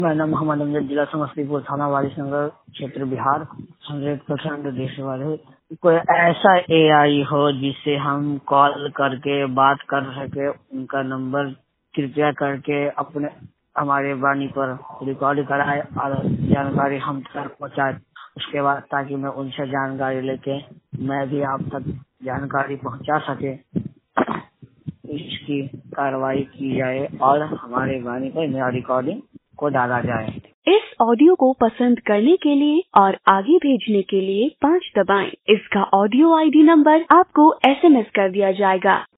मेरा नाम मोहम्मद अमजद, जिला समस्तीपुर, थाना वारिसनगर, क्षेत्र बिहार, 100% देश वाले। कोई ऐसा एआई हो जिससे हम कॉल करके बात कर सके, उनका नंबर कृपया करके अपने हमारे वाणी पर रिकॉर्ड कराए और जानकारी हम तक पहुँचाए। उसके बाद ताकि मैं उनसे जानकारी लेके मैं भी आप तक जानकारी पहुँचा सके, इसकी कार्रवाई की जाए और हमारे वाणी पर मेरा रिकॉर्डिंग को डाला जाए। इस ऑडियो को पसंद करने के लिए और आगे भेजने के लिए 5 दबाएं। इसका ऑडियो आईडी नंबर आपको SMS कर दिया जाएगा।